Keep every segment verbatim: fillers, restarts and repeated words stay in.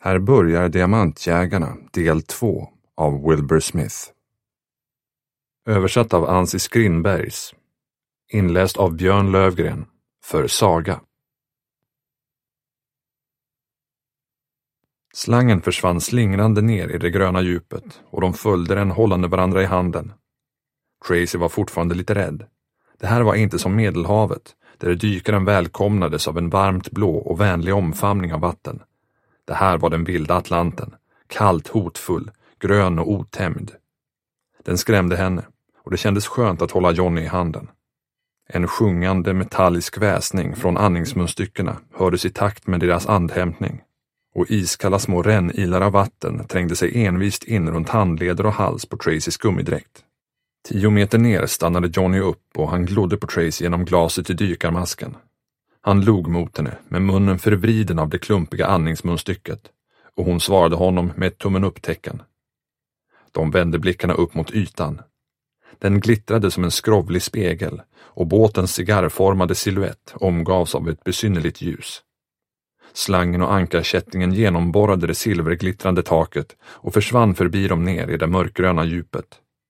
Här börjar Diamantjägarna del två av Wilbur Smith. Översatt av Ansi Skrinbergs. Inläst av Björn Lövgren för Saga. Slangen försvann slingrande ner i det gröna djupet och de följde den hållande varandra i handen. Tracy var fortfarande lite rädd. Det här var inte som Medelhavet, där dykaren välkomnades av en varmt blå och vänlig omfamning av vatten. Det här var den vilda Atlanten, kallt hotfull, grön och otämjd. Den skrämde henne och det kändes skönt att hålla Johnny i handen. En sjungande metallisk väsning från andningsmunstyckena hördes i takt med deras andhämtning och iskalla små rännilar av vatten trängde sig envist in runt handleder och hals på Tracys gummidräkt. Tio meter ner stannade Johnny upp och han glodde på Tracy genom glaset i dykarmasken. Han log mot henne med munnen förvriden av det klumpiga andningsmunstycket och hon svarade honom med ett tummen upp-tecken. De vände blickarna upp mot ytan. Den glittrade som en skrovlig spegel och båtens cigarrformade silhuett omgavs av ett besynnerligt ljus. Slangen och ankarkättingen genomborrade det silverglittrande taket och försvann förbi dem ner i det mörkgröna djupet.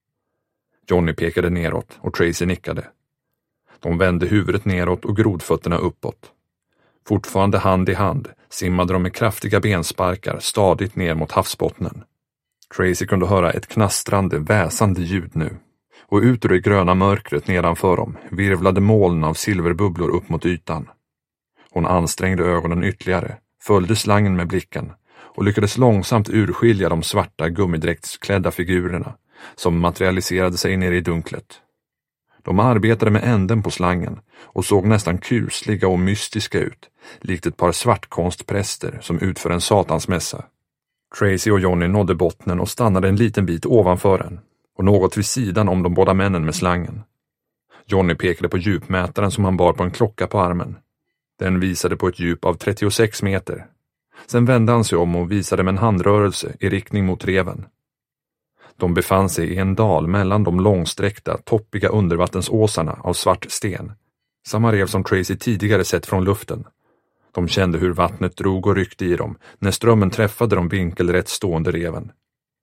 Johnny pekade neråt och Tracy nickade. De vände huvudet neråt och grodfötterna uppåt. Fortfarande hand i hand simmade de med kraftiga bensparkar stadigt ner mot havsbottnen. Tracy kunde höra ett knastrande, väsande ljud nu. Och ut ur det gröna mörkret nedanför dem virvlade moln av silverbubblor upp mot ytan. Hon ansträngde ögonen ytterligare, följde slangen med blicken och lyckades långsamt urskilja de svarta gummidräktsklädda figurerna som materialiserade sig ner i dunklet. De arbetade med änden på slangen och såg nästan kusliga och mystiska ut, likt ett par svartkonstpräster som utför en satansmässa. Tracy och Johnny nådde bottnen och stannade en liten bit ovanför den och något vid sidan om de båda männen med slangen. Johnny pekade på djupmätaren som han bar på en klocka på armen. Den visade på ett djup av trettiosex meter. Sen vände han sig om och visade med en handrörelse i riktning mot reven. De befann sig i en dal mellan de långsträckta, toppiga undervattensåsarna av svart sten. Samma rev som Tracy tidigare sett från luften. De kände hur vattnet drog och ryckte i dem när strömmen träffade de vinkelrätt stående reven.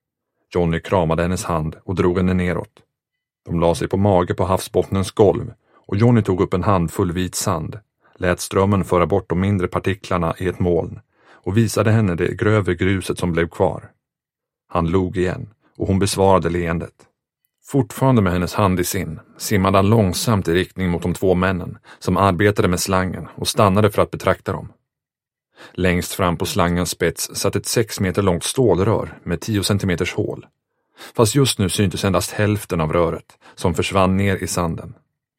Johnny kramade hennes hand och drog henne neråt. De la sig på mage på havsbottnens golv och Johnny tog upp en handfull vit sand, lät strömmen föra bort de mindre partiklarna i ett moln och visade henne det grövre gruset som blev kvar. Han log igen och hon besvarade leendet. Fortfarande med hennes hand i sin simmade han långsamt i riktning mot de två männen som arbetade med slangen och stannade för att betrakta dem. Längst fram på slangens spets satt ett sex meter långt stålrör med tio centimeters hål. Fast just nu syntes endast hälften av röret som försvann ner i sanden.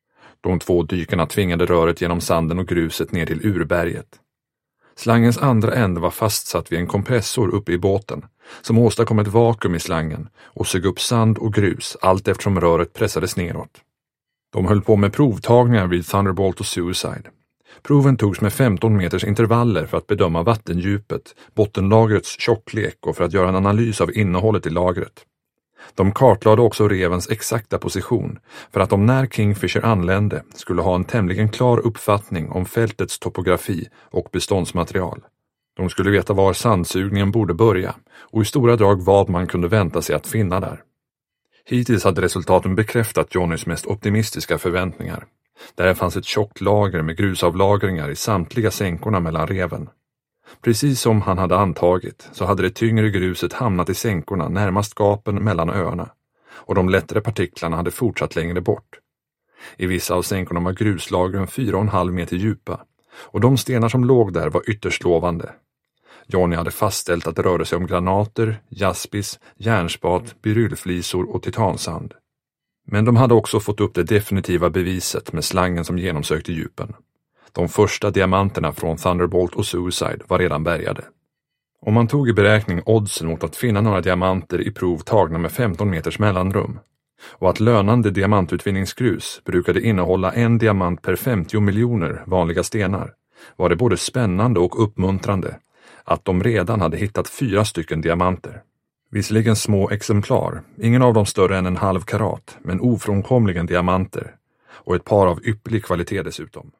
De två dykarna tvingade röret genom sanden och gruset ner till urberget. Slangens andra ände var fastsatt vid en kompressor uppe i båten som åstadkom ett vakuum i slangen och sög upp sand och grus allt eftersom röret pressades neråt. De höll på med provtagningar vid Thunderbolt och Suicide. Proven togs med femton meters intervaller för att bedöma vattendjupet, bottenlagrets tjocklek och för att göra en analys av innehållet i lagret. De kartlade också revens exakta position för att de när Kingfisher anlände skulle ha en tämligen klar uppfattning om fältets topografi och beståndsmaterial. De skulle veta var sandsugningen borde börja och i stora drag vad man kunde vänta sig att finna där. Hittills hade resultaten bekräftat Johnnys mest optimistiska förväntningar. Där fanns ett tjockt lager med grusavlagringar i samtliga sänkorna mellan reven. Precis som han hade antagit så hade det tyngre gruset hamnat i sänkorna närmast gapen mellan öarna och de lättare partiklarna hade fortsatt längre bort. I vissa av sänkorna var gruslagren fyra och en halv meter djupa och de stenar som låg där var ytterst lovande. Johnny hade fastställt att det rörde sig om granater, jaspis, järnspat, berylflisor och titansand. Men de hade också fått upp det definitiva beviset med slangen som genomsökte djupen. De första diamanterna från Thunderbolt och Suicide var redan bärgade. Om man tog i beräkning oddsen mot att finna några diamanter i prov tagna med femton meters mellanrum och att lönande diamantutvinningsgrus brukade innehålla en diamant per femtio miljoner vanliga stenar var det både spännande och uppmuntrande att de redan hade hittat fyra stycken diamanter. Visserligen små exemplar, ingen av dem större än en halv karat, men ofrånkomligen diamanter och ett par av ypperlig kvalitet dessutom.